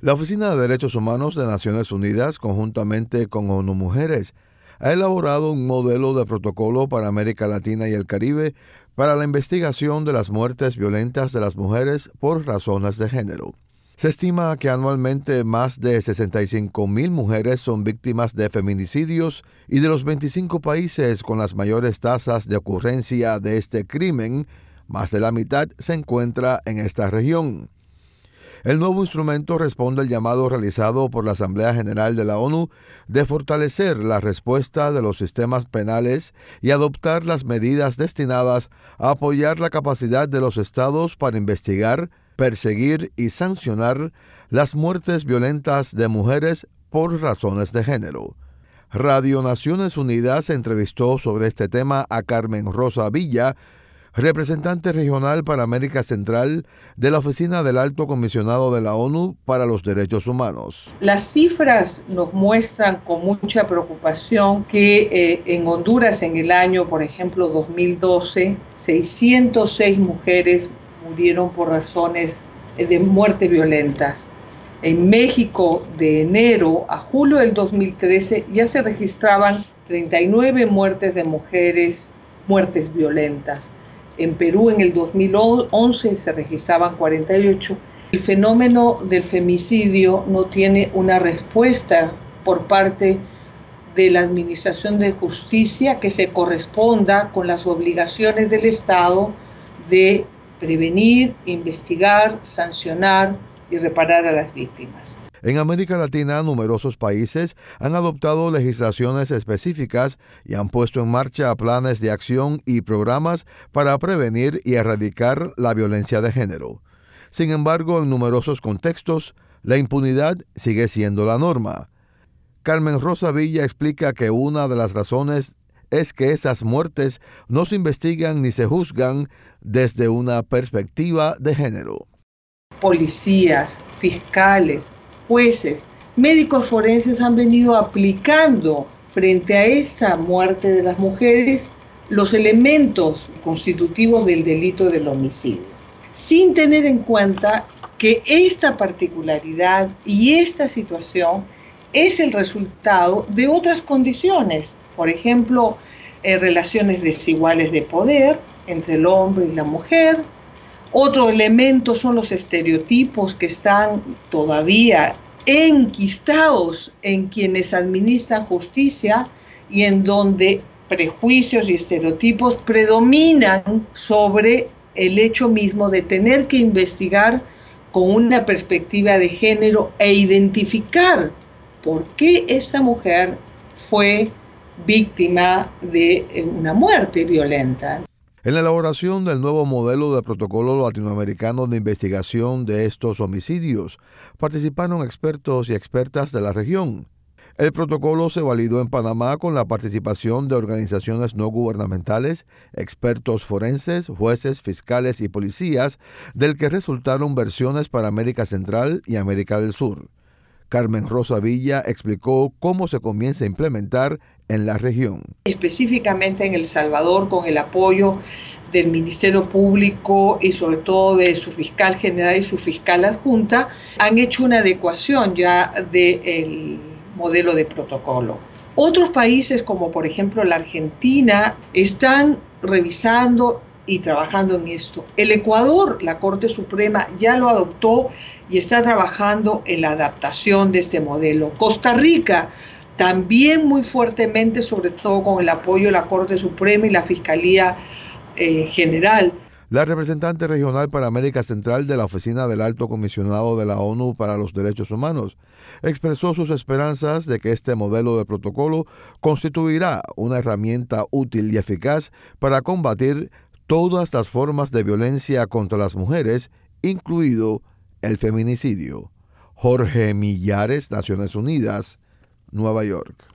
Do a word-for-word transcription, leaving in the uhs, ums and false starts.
La Oficina de Derechos Humanos de Naciones Unidas, conjuntamente con ONU Mujeres, ha elaborado un modelo de protocolo para América Latina y el Caribe para la investigación de las muertes violentas de las mujeres por razones de género. Se estima que anualmente más de sesenta y cinco mil mujeres son víctimas de feminicidios y de los veinticinco países con las mayores tasas de ocurrencia de este crimen, más de la mitad se encuentra en esta región. El nuevo instrumento responde al llamado realizado por la Asamblea General de la ONU de fortalecer la respuesta de los sistemas penales y adoptar las medidas destinadas a apoyar la capacidad de los estados para investigar, perseguir y sancionar las muertes violentas de mujeres por razones de género. Radio Naciones Unidas entrevistó sobre este tema a Carmen Rosa Villa, representante regional para América Central de la Oficina del Alto Comisionado de la ONU para los Derechos Humanos. Las cifras nos muestran con mucha preocupación que eh, en Honduras en el año, por ejemplo, dos mil doce, seiscientas seis mujeres murieron por razones de muerte violenta. En México, de enero a julio del dos mil trece, ya se registraban treinta y nueve muertes de mujeres, muertes violentas. En Perú, en el dos mil once, se registraban cuarenta y ocho. El fenómeno del femicidio no tiene una respuesta por parte de la Administración de Justicia que se corresponda con las obligaciones del Estado de prevenir, investigar, sancionar y reparar a las víctimas. En América Latina, numerosos países han adoptado legislaciones específicas y han puesto en marcha planes de acción y programas para prevenir y erradicar la violencia de género. Sin embargo, en numerosos contextos, la impunidad sigue siendo la norma. Carmen Rosa Villa explica que una de las razones es que esas muertes no se investigan ni se juzgan desde una perspectiva de género. Policías, fiscales, jueces, médicos forenses han venido aplicando frente a esta muerte de las mujeres los elementos constitutivos del delito del homicidio, sin tener en cuenta que esta particularidad y esta situación es el resultado de otras condiciones. Por ejemplo, eh, relaciones desiguales de poder entre el hombre y la mujer. Otro elemento son los estereotipos que están todavía enquistados en quienes administran justicia y en donde prejuicios y estereotipos predominan sobre el hecho mismo de tener que investigar con una perspectiva de género e identificar por qué esta mujer fue víctima de una muerte violenta. En la elaboración del nuevo modelo de protocolo latinoamericano de investigación de estos homicidios, participaron expertos y expertas de la región. El protocolo se validó en Panamá con la participación de organizaciones no gubernamentales, expertos forenses, jueces, fiscales y policías, del que resultaron versiones para América Central y América del Sur. Carmen Rosa Villa explicó cómo se comienza a implementar en la región. Específicamente en El Salvador, con el apoyo del Ministerio Público y sobre todo de su fiscal general y su fiscal adjunta, han hecho una adecuación ya del modelo de protocolo. Otros países, como por ejemplo la Argentina, están revisando y trabajando en esto. El Ecuador, la Corte Suprema, ya lo adoptó y está trabajando en la adaptación de este modelo. Costa Rica, también muy fuertemente, sobre todo con el apoyo de la Corte Suprema y la Fiscalía eh, General. La representante regional para América Central de la Oficina del Alto Comisionado de la ONU para los Derechos Humanos expresó sus esperanzas de que este modelo de protocolo constituirá una herramienta útil y eficaz para combatir todas las formas de violencia contra las mujeres, incluido el feminicidio. Jorge Millares, Naciones Unidas, Nueva York.